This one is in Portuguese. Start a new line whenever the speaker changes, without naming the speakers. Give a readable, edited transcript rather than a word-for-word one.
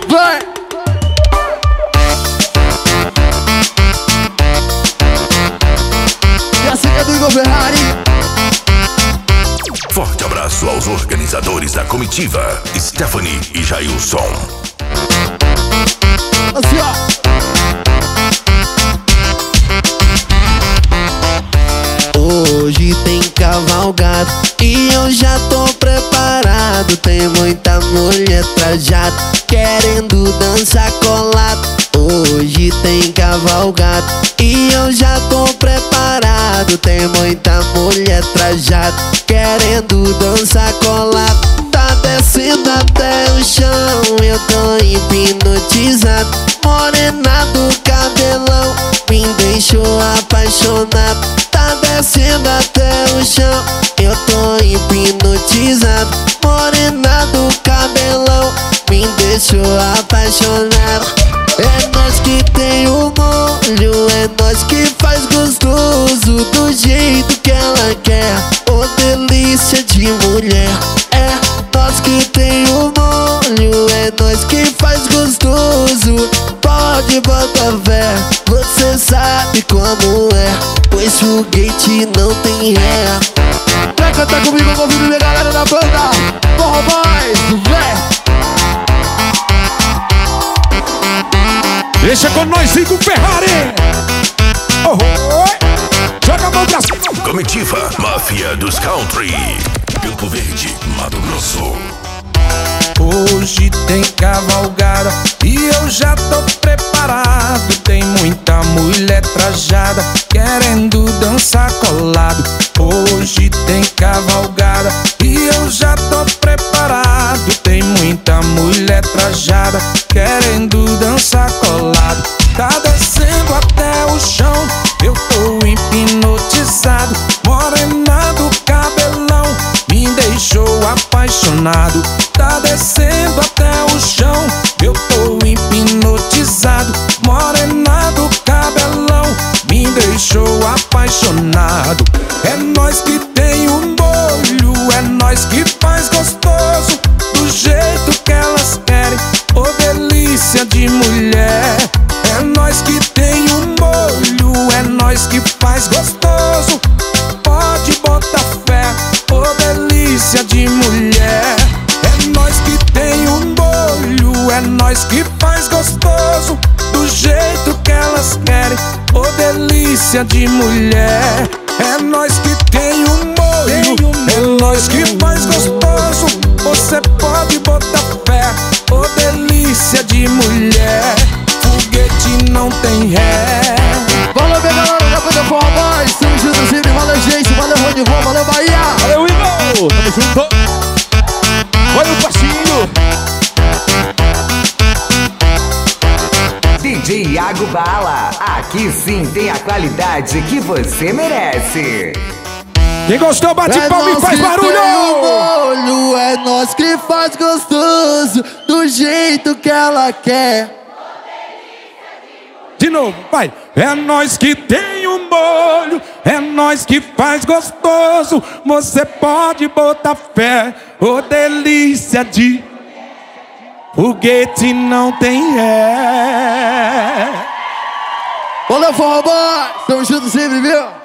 Vai! E assim que é do Igor Ferrari.
Forte abraço aos organizadores da comitiva, Stephanie e Jailson.
Assim, ó. Hoje tem cavalgada e eu já tô preparado. Tem muita mulher trajada querendo dançar colado. Hoje tem cavalgada e eu já tô preparado. Tem muita mulher trajada querendo dançar colado. Tá descendo até o chão, eu tô hipnotizado. Morena do cabelão me deixou apaixonado. Tá descendo até o chão, eu tô hipnotizado. Morena do cabelão me deixou apaixonado. É nós que tem o molho, é nós que faz gostoso do jeito que ela quer. Ô delícia de mulher. É nós que tem o molho, é nós que faz gostoso. Pode botar fé, você sabe como é, pois foguete não tem ré. Pra cantar comigo, convido minha galera da banda Forró Boys, véi.
Deixa com nós, Igor Ferrari. Joga a mão pra cima.
Comitiva Máfia dos Country, Campo Verde, Mato Grosso.
Hoje tem cavalgada e eu já tô preparado. Tem muita mulher trajada querendo dançar colado. Hoje tem cavalgada e eu já tô preparado. Tem muita mulher trajada querendo dançar colado. Tá descendo até o chão, eu tô hipnotizado. Morena do cabelão me deixou apaixonado. Tá descendo até o chão, eu tô hipnotizado. Morena do cabelão me deixou apaixonado. É nós que tem o molho, é nós que faz gostoso do jeito que elas querem. Ô delícia de mulher. É nós que tem o molho, é nós que faz gostoso. Pode botar fé, ô delícia de mulher. É nós que tem o molho, é nós que faz gostoso do jeito que elas querem. Ô delícia de mulher. É nós que tem o molho, é nós que faz gostoso. Você pode botar fé, ô delícia de mulher. Foguete não tem ré.
Valeu, minha galera da banda Forró Boys. Tamo junto sempre, valeu gente, valeu Rony Rô, valeu Bahia.
Valeu, Igor. Tamo junto. Olha o passinho.
DJ Iago Bala, aqui sim tem a qualidade que você merece.
Quem gostou, bate palma e faz barulho.
Molho, é nós que faz gostoso do jeito que ela quer.
De novo, vai. É nós que tem o molho, é nós que faz gostoso. Você pode botar fé, ô delícia de foguete não tem ré.
Valeu, Forró Boys. Tamo junto sempre, viu?